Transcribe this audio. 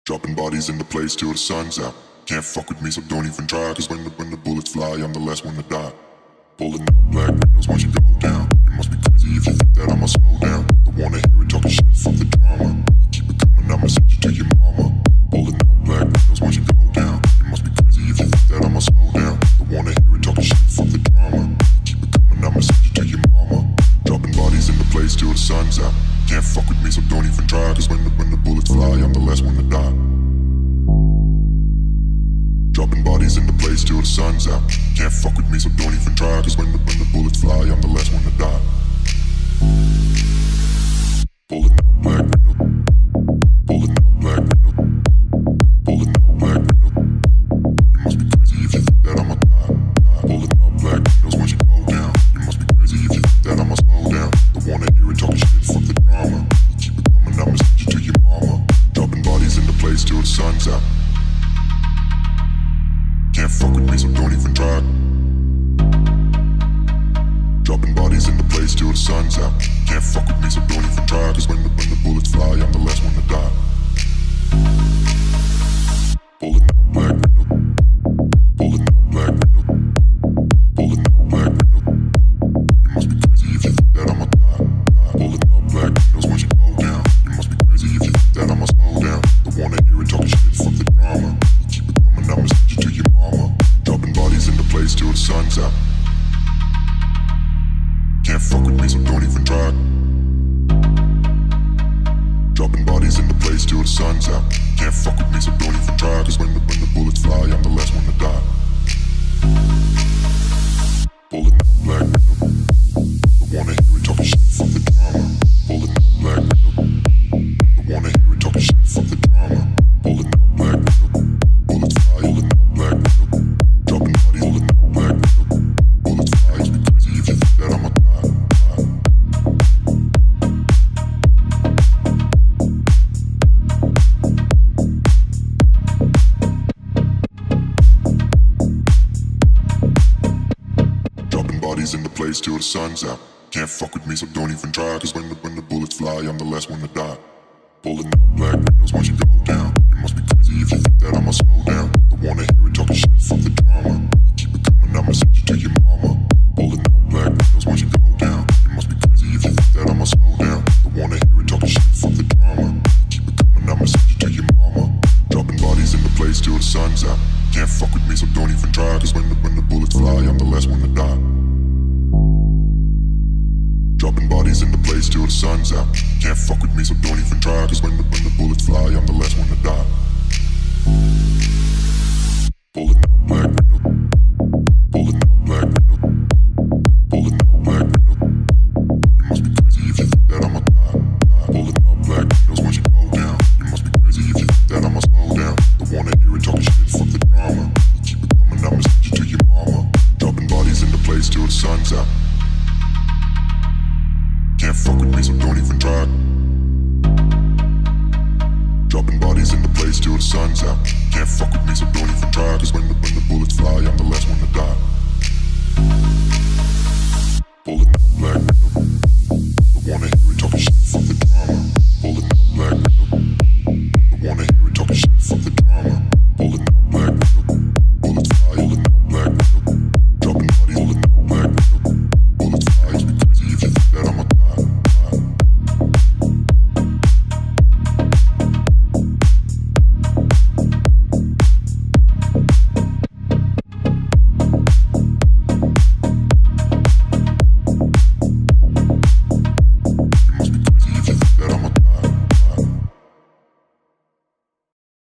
Dropping bodies in the place till the sun's out. Can't fuck with me, so don't even try. Cause when the bullets fly, I'm the last one to die. Pulling up black windows once you go down. You must be crazy if you think that I'ma slow down. Don't wanna hear it talking shit, fuck the drama. Keep it coming, I'ma send you to your mama. Pulling up black windows once you go down. You must be crazy if you think that I'ma slow down. Don't wanna hear it talking shit, fuck the drama. Keep it coming, I'ma send you to your mama. Dropping bodies in the place till the sun's out. Can't fuck with me, so don't even try. Cause when the bullets fly, I'm the last one to die. Dropping bodies in the place till the sun's out. Can't fuck with me, so don't even try. Cause when the bullets fly, I'm the last one to die. Pulling up black window. Pulling up black window. Pulling up black window. You must be crazy if you think that I'ma die. Pulling up black windows once you go down. You must be crazy if you think that I'ma slow down. Don't wanna hear it talking shit, fuck the drama. Keep it coming, I'ma send you to your mama. Dropping bodies in the place till the sun's out. Can't fuck with me, so don't even try. Dropping bodies in the place till the sun's out. Can't fuck with me, so don't even try. Cause when the bullets fly, I'm the last one to die. Pulling up black window. Pulling up black window. Pulling up black window. You must be crazy if you think that I'ma die. Pulling up black windows once you go down. You must be crazy if you think that I'ma slow down. Don't wanna hear it talking shit, fuck the drama. Keep it coming, I'ma send you to your mama. Dropping bodies in the place till the sun's out. Can't fuck with me, so don't even try. Dropping bodies in the place till the sun's out. Can't fuck with me, so don't even try. Cause when the bullets fly, I'm the last one to die. Pulling up black window. Don't wanna hear it talking shit, fuck the drama. Pulling up black window. Don't wanna hear it talking shit, fuck the drama. Pulling up black window. Bullets fly, pulling up black window. Dropping bodies, pulling up black window. Bullets fly, you be crazy if you think that I'ma die. Dropping bodies in the place till the sun's out. Can't fuck with me, so don't even try. Cause when the bullets fly, I'm the last one to die. Pulling up black windows once you go down. You must be crazy if you think that I'ma slow down. Don't wanna hear it talking shit, fuck the drama. Keep it coming, I'ma send you to your mama. Pulling up black windows once you go down. You must be crazy if you think that I'ma slow down. Don't wanna hear it talking shit, fuck the drama. Keep it coming, I'ma send you to your mama. Dropping bodies in the place till the sun's out. Can't fuck with me, so don't even try. Cause when the bullets fly, I'm the last one to die. Dropping bodies in the place till the sun's out. Can't fuck with me, so don't even try. Cause when the bullets fly, I'm the last one to die. Pulling up black window. Pulling up black window. Pulling up black window. You must be crazy if you think that I'ma die. Pulling up black windows once you go down. You must be crazy if you think that I'ma slow down. Don't wanna hear it talking shit, fuck the drama. Keep it coming, I'ma send you to your mama. Dropping bodies in the place till the sun's out. Can't fuck with me, so don't even try. Dropping bodies in the place till the sun's out. Can't fuck with me, so don't even try. Cause when the bullets fly, I'm the last one to die. Pulling up black window. Don't wanna hear it talking shit, fuck the drama. Pulling up black window. Don't wanna hear it talking shit, fuck the drama.